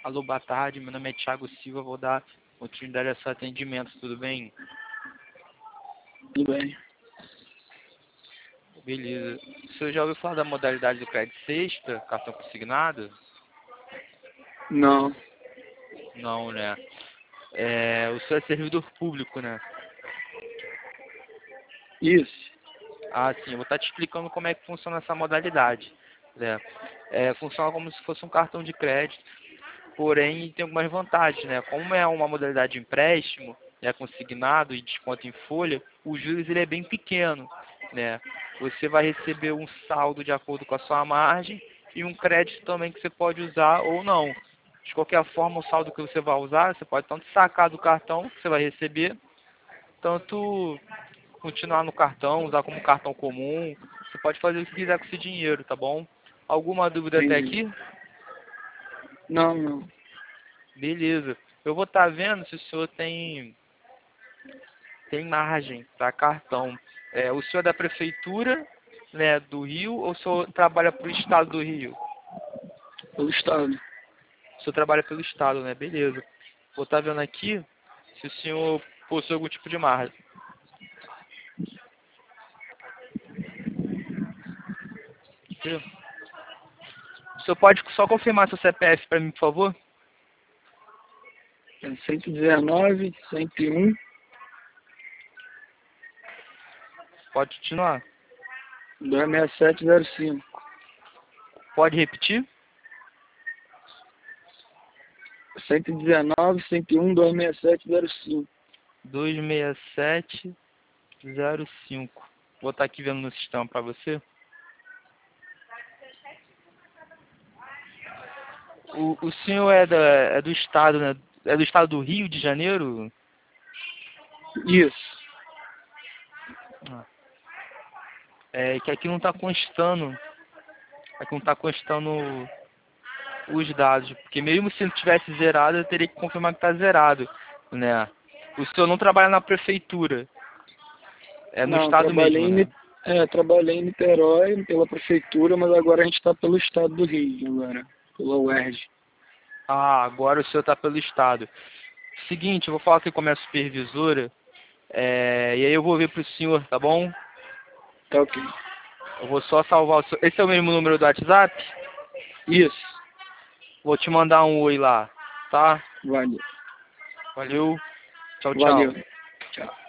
Alô, boa tarde. Meu nome é Thiago Silva. Vou dar continuidade ao seu atendimento. Tudo bem? Tudo bem. Beleza. O senhor já ouviu falar da modalidade do crédito sexta, cartão consignado? Não. Não, né? O senhor é servidor público, né? Isso. Ah, sim. Eu vou estar te explicando como é que funciona essa modalidade, né? Funciona como se fosse um cartão de crédito, porém tem algumas vantagens, né? Como é uma modalidade de empréstimo, é consignado e desconto em folha, o juros ele é bem pequeno, né? Você vai receber um saldo de acordo com a sua margem e um crédito também que você pode usar ou não. De qualquer forma, o saldo que você vai usar, você pode tanto sacar do cartão que você vai receber, tanto continuar no cartão, usar como cartão comum. Você pode fazer o que quiser com esse dinheiro, tá bom? Alguma dúvida até Entendi. aqui? Não. Beleza. Eu vou estar vendo se o senhor tem margem para cartão. O senhor é da prefeitura, né, do Rio, ou o senhor trabalha para o estado do Rio? Pelo Estado. O senhor trabalha pelo estado, né? Beleza. Vou estar vendo aqui se o senhor possui algum tipo de margem. Aqui. O senhor pode só confirmar seu CPF para mim, por favor? É 119, 101, Pode continuar. 26705. Pode repetir? 119, 101, 26705. 26705. Vou estar aqui vendo no sistema para você. O senhor é do estado, né? É do estado do Rio de Janeiro? Isso. Ah. Que aqui não está constando. Aqui não está constando os dados. Porque mesmo se não tivesse zerado, eu teria que confirmar que está zerado, né? O senhor não trabalha na prefeitura. É no Não, estado mesmo, né? trabalhei em Niterói pela prefeitura, mas agora a gente está pelo Estado do Rio, agora. Pela UERJ. Ah, agora o senhor está pelo estado. Seguinte, eu vou falar aqui com a minha supervisora. E aí eu vou ver pro senhor, tá bom? Tá ok. Eu vou só salvar o seu... Esse é o mesmo número do WhatsApp? Isso. Vou te mandar um oi lá, tá? Valeu. Valeu. Tchau, tchau. Valeu. Tchau.